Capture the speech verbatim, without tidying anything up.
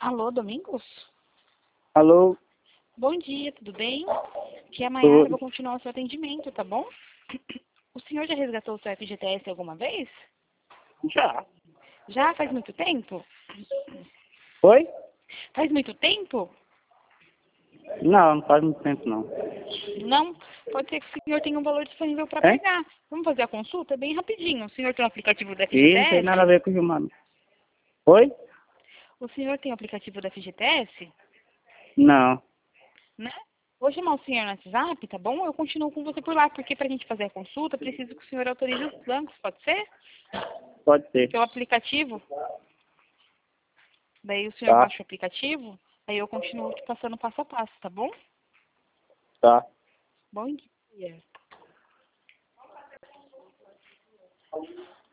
Alô, Domingos? Alô? Bom dia, tudo bem? Aqui é a Maiara, Tudo. vou continuar o seu atendimento, tá bom? O senhor já resgatou o seu F G T S alguma vez? Já. Já? Faz muito tempo? Oi? Faz muito tempo? Não, não faz muito tempo não. Não? Pode ser que o senhor tenha um valor disponível para Hein? pagar. Vamos fazer a consulta? É bem rapidinho. O senhor tem o aplicativo da Ih, não tem F G T S? nada a ver com o Gilmar. Oi? O senhor tem o aplicativo da F G T S? Não. Né? Vou chamar o senhor no WhatsApp, tá bom? Eu continuo com você por lá, porque pra gente fazer a consulta, preciso que o senhor autorize os bancos, pode ser? Pode ser. Pelo aplicativo. Daí o senhor Tá. baixa o aplicativo, aí eu continuo te passando passo a passo, tá bom? Tá. Bom dia.